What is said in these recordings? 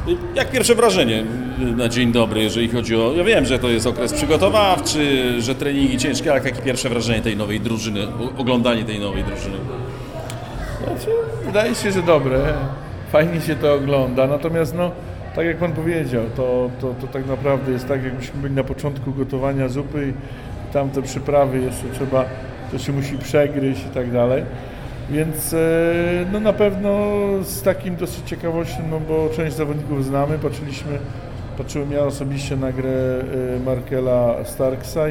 Jak pierwsze wrażenie na dzień dobry, jeżeli chodzi o... Ja wiem, że to jest okres przygotowawczy, że treningi ciężkie, ale jakie pierwsze wrażenie tej nowej drużyny, oglądanie tej nowej drużyny? Znaczy, wydaje się, że dobre, fajnie się to ogląda, natomiast tak jak Pan powiedział, to tak naprawdę jest tak, jakbyśmy byli na początku gotowania zupy i tam te przyprawy jeszcze trzeba, to się musi przegryźć i tak dalej. Więc na pewno z takim dosyć ciekawością, bo część zawodników znamy, patrzyłem ja osobiście na grę Markela Starksa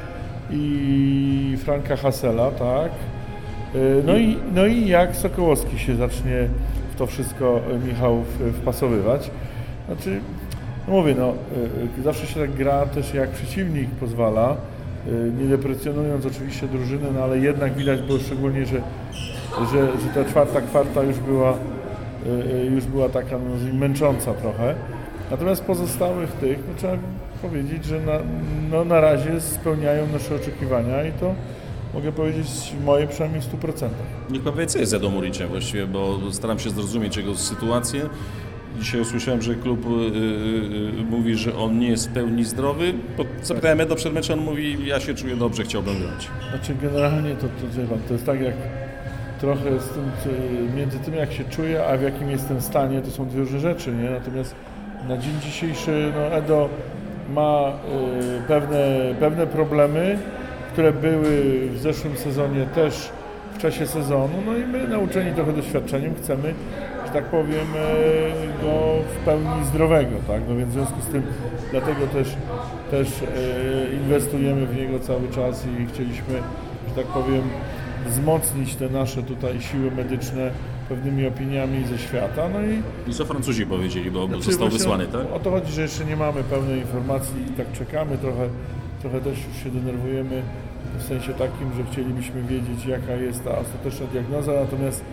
i Franka Hassela, tak. No i jak Sokołowski się zacznie w to wszystko, Michał, wpasowywać. Znaczy, mówię, zawsze się tak gra też jak przeciwnik pozwala, nie deprecjonując oczywiście drużyny, ale jednak widać było szczególnie, że ta czwarta kwarta już była taka męcząca trochę. Natomiast pozostałych tych, trzeba powiedzieć, że na razie spełniają nasze oczekiwania i to mogę powiedzieć moje przynajmniej w 100%. Niech Pan powie, co jest z Edomuriczem właściwie, bo staram się zrozumieć jego sytuację. Dzisiaj usłyszałem, że klub mówi, że on nie jest w pełni zdrowy. Zapytałem Edo przed meczem, on mówi, ja się czuję dobrze, chciałbym grać. Znaczy generalnie to jest tak jak trochę między tym, jak się czuję, a w jakim jestem stanie, to są dwie różne rzeczy, nie? Natomiast na dzień dzisiejszy Edo ma pewne problemy, które były w zeszłym sezonie też w czasie sezonu, i my nauczeni trochę doświadczeniem chcemy, że tak powiem, go w pełni zdrowego, tak? Więc w związku z tym dlatego też inwestujemy w niego cały czas i chcieliśmy, że tak powiem, wzmocnić te nasze tutaj siły medyczne pewnymi opiniami ze świata. I co Francuzi powiedzieli, bo został wysłany, tak? O to chodzi, że jeszcze nie mamy pełnej informacji i tak czekamy, trochę też już się denerwujemy w sensie takim, że chcielibyśmy wiedzieć, jaka jest ta ostateczna diagnoza, natomiast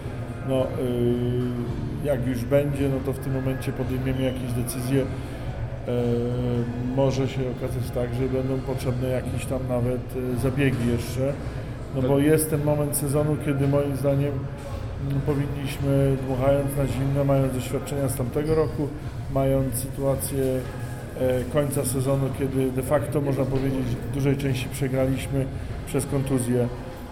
jak już będzie, to w tym momencie podejmiemy jakieś decyzje. Może się okazać tak, że będą potrzebne jakieś tam nawet zabiegi jeszcze, bo jest ten moment sezonu, kiedy moim zdaniem powinniśmy, dmuchając na zimno, mając doświadczenia z tamtego roku, mając sytuację końca sezonu, kiedy de facto można powiedzieć w dużej części przegraliśmy przez kontuzję,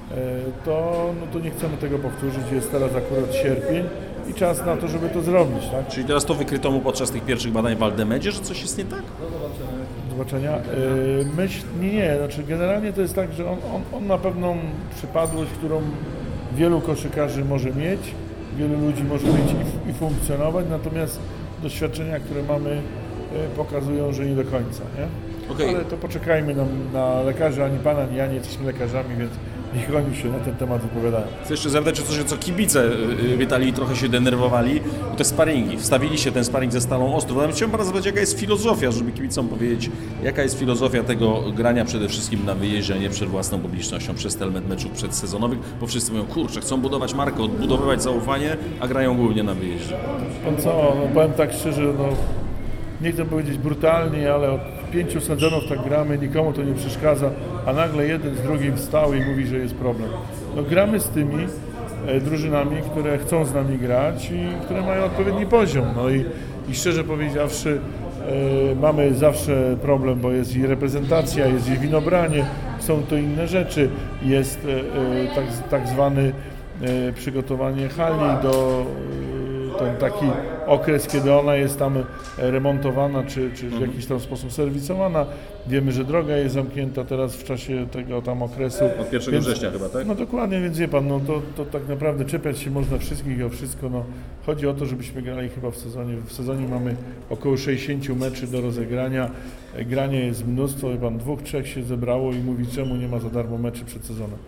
to nie chcemy tego powtórzyć. Jest teraz akurat sierpień i czas na to, żeby to zrobić. Tak? Czyli teraz to wykryto mu podczas tych pierwszych badań w Waldemedzie, że coś jest nie tak? Do zobaczenia. Nie. Znaczy generalnie to jest tak, że on ma pewną przypadłość, którą wielu koszykarzy może mieć, wielu ludzi może mieć i funkcjonować, natomiast doświadczenia, które mamy, pokazują, że nie do końca, nie? Okay. Ale to poczekajmy na lekarzy, ani Pan, ani ja nie jesteśmy lekarzami, więc niech oni się na ten temat wypowiadają. Chcę jeszcze zapytać o coś, co kibice Italii trochę się denerwowali, bo te sparingi. Wstawiliście ten sparing ze Stalą Ostrów. Ale chciałem Pana zapytać, jaka jest filozofia, żeby kibicom powiedzieć, jaka jest filozofia tego grania przede wszystkim na wyjeździe, a nie przed własną publicznością, przez element meczów przedsezonowych, bo wszyscy mówią, kurczę, chcą budować markę, odbudowywać zaufanie, a grają głównie na wyjeździe. Pan co, powiem tak szczerze, nie chcę powiedzieć brutalnie, ale od 5 sezonów tak gramy, nikomu to nie przeszkadza, a nagle jeden z drugim wstał i mówi, że jest problem. Gramy z tymi drużynami, które chcą z nami grać i które mają odpowiedni poziom. I szczerze powiedziawszy, mamy zawsze problem, bo jest i reprezentacja, jest i winobranie, są to inne rzeczy, jest tak zwany przygotowanie hali do ten taki okres, kiedy ona jest tam remontowana, czy w jakiś tam sposób serwisowana. Wiemy, że droga jest zamknięta teraz w czasie tego tam okresu. Od 1 września chyba, tak? Dokładnie, więc wie Pan, to tak naprawdę czepiać się można wszystkich i o wszystko. Chodzi o to, żebyśmy grali chyba w sezonie. W sezonie mamy około 60 meczy do rozegrania. Grania jest mnóstwo, wie Pan, 2-3 się zebrało i mówi, czemu nie ma za darmo meczy przed sezonem.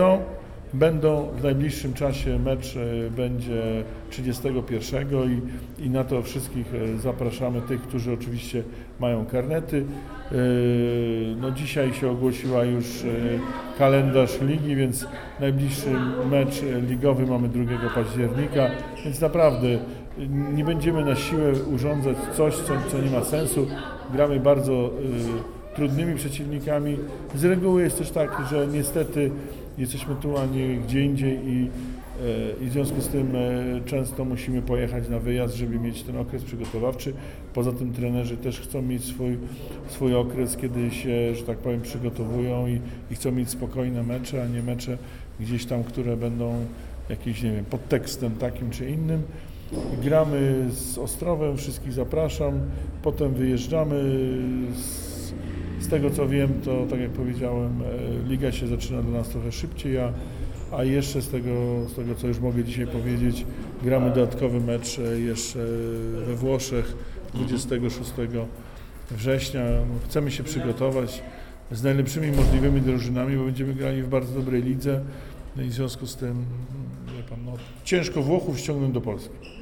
Będą w najbliższym czasie, mecz będzie 31 i na to wszystkich zapraszamy, tych, którzy oczywiście mają karnety. Dzisiaj się ogłosiła już kalendarz ligi, więc najbliższy mecz ligowy mamy 2 października, więc naprawdę nie będziemy na siłę urządzać coś, co nie ma sensu. Gramy bardzo trudnymi przeciwnikami. Z reguły jest też tak, że niestety jesteśmy tu, a nie gdzie indziej i i w związku z tym często musimy pojechać na wyjazd, żeby mieć ten okres przygotowawczy. Poza tym trenerzy też chcą mieć swój okres, kiedy się, że tak powiem, przygotowują i chcą mieć spokojne mecze, a nie mecze gdzieś tam, które będą jakieś, nie wiem, pod tekstem takim czy innym. Gramy z Ostrowem, wszystkich zapraszam, potem wyjeżdżamy. Z tego co wiem, to tak jak powiedziałem, liga się zaczyna dla nas trochę szybciej, a jeszcze z tego co już mogę dzisiaj powiedzieć, gramy dodatkowy mecz jeszcze we Włoszech 26 września. Chcemy się przygotować z najlepszymi możliwymi drużynami, bo będziemy grali w bardzo dobrej lidze. No i w związku z tym, wie pan, ciężko Włochów ściągnąć do Polski.